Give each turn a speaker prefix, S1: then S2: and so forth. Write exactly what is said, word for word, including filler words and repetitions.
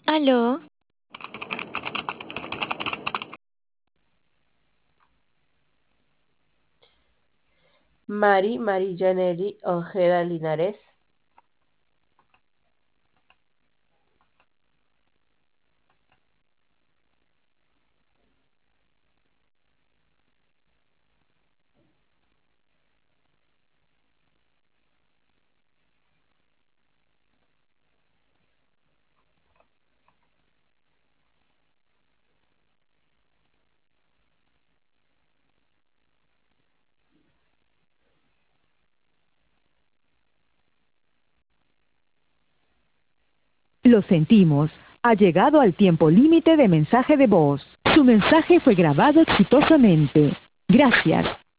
S1: Aló,
S2: Mari, Mari Janely Ojeda Linares.
S3: Lo sentimos. Ha llegado al tiempo límite de mensaje de voz. Su mensaje fue grabado exitosamente. Gracias.